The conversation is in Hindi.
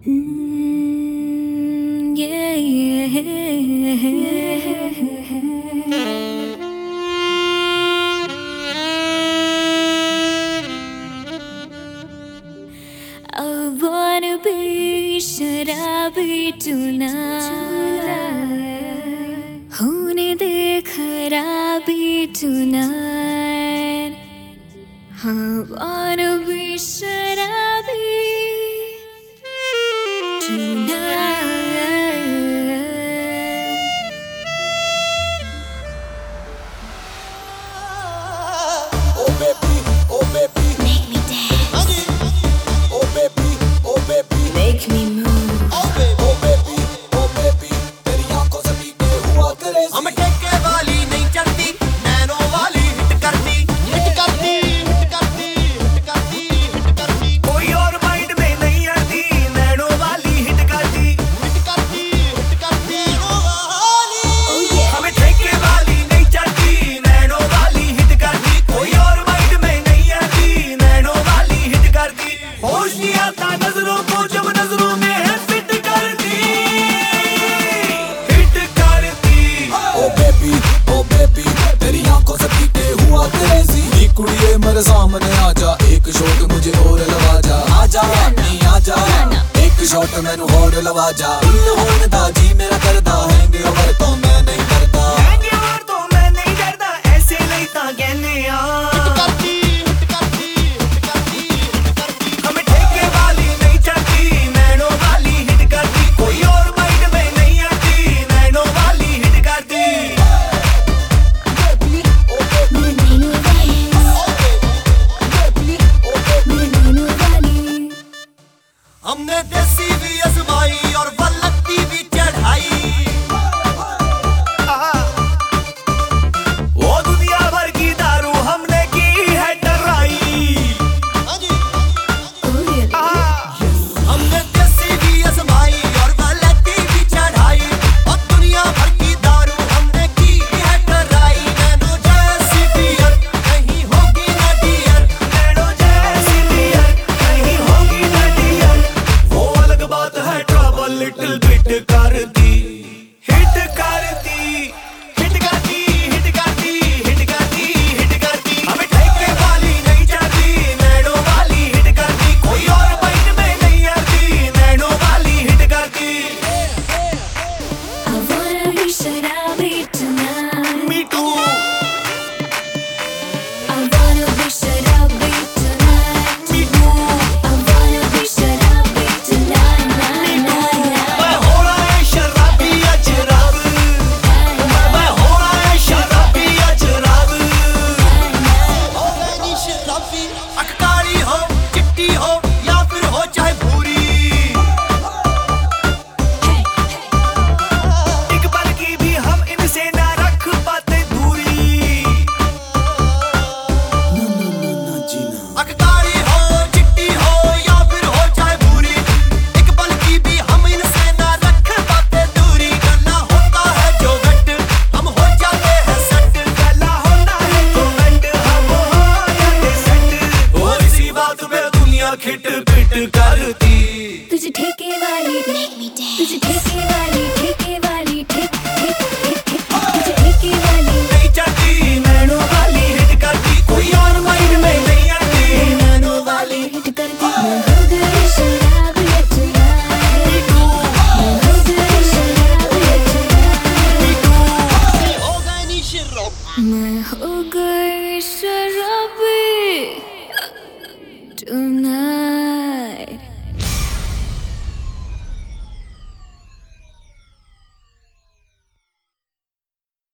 Yeah. I wanna be शराबी tonight, होने दे खराबी tonight. I wanna be शराबी tonight. Oh baby, Make me dance, oh baby, make me move. oh baby, तेरी आंखों से पीके हुआ करे हम ठेके वाली नहीं चढ़ती, नैनो वाली हिट करती, कोई और माइंड में नहीं आती, नैनो वाली हिट करती, Oh yeah. हमें ठेके वाली नहीं चढ़ती, नैनो वाली हिट करती, कोई और माइंड में नहीं आती, नैनो वाली हिट करती, होश नहीं आता नजरों को जब नजरों में है फिट करती, ओ बेबी, तेरी आंखों से पीते हुआ क्रेजी, नी कुड़िए मेरे सामने आजा, एक शॉट मुझे और लगा जा, आजा नहीं आजा, एक शॉट मैनू और लगा जा, होने दा जी मेरा करदा हैंगे ओवर तो मैं नहीं करदा, ऐसे लेता कहने हमें ठेके वाली नहीं चढ़ती, नैनो वाली हिट करती, कोई और माइंड में नहीं आती, नैनो वाली हिट करती, हमने देसी भी आजमाई और वल्लती भी चढ़ाई, वो दुनिया भर की दारू हमने की है टराई, हमने देसी भी आजमाई और वल्लती भी चढ़ाई, और दुनिया भर की दारू हमने की है टराई, नैनो जैसी बियर कहीं होगी ना डियर, नैनो जैसी बियर कहीं होगी ना डियर, वो अलग बात है ट्रबल लिटिल बिट करती, हिट करती, हमें ठेके वाली नहीं चढ़ती, नैनो वाली हिट करती, कोई और माइंड में नहीं आती, नैनो वाली हिट करती, I wanna be शराबी tonight. Me too, I wanna be शराबी tonight. Me too, I wanna be शराबी tonight. मैं हो रहा है शराबी अजराब, मैं हो रहा है शराबी अजराब, अखकारी हो चिट्टी हो या फिर हो चाहे भूरी, एक पल की भी हम इनसे ना रख पाते दूरी, अखकारी हो चिट्टी हो या फिर हो चाहे भूरी, एक पल की भी हम इनसे ना रख पाते दूरी, गला होता है जो वेट हम हो जाते हैं सेट, गला होता है जो वेट हम हो जाते सेट, और इसी बात पे दुनिया खिट पिट करती, तुझे ठेके वाली make me dance. तुझे ठेके वाली ठेक तुझे ठेके वाली नहीं चढ़ती, नैनो वाली हिट करती, कोई और माइंड में नहीं आती, नैनो वाली हिट करती. मैं हो गई शराबी tonight. मी टू, मैं हो गई शराबी tonight. हो गए नी शराब, मैं हो गई शराबी tonight.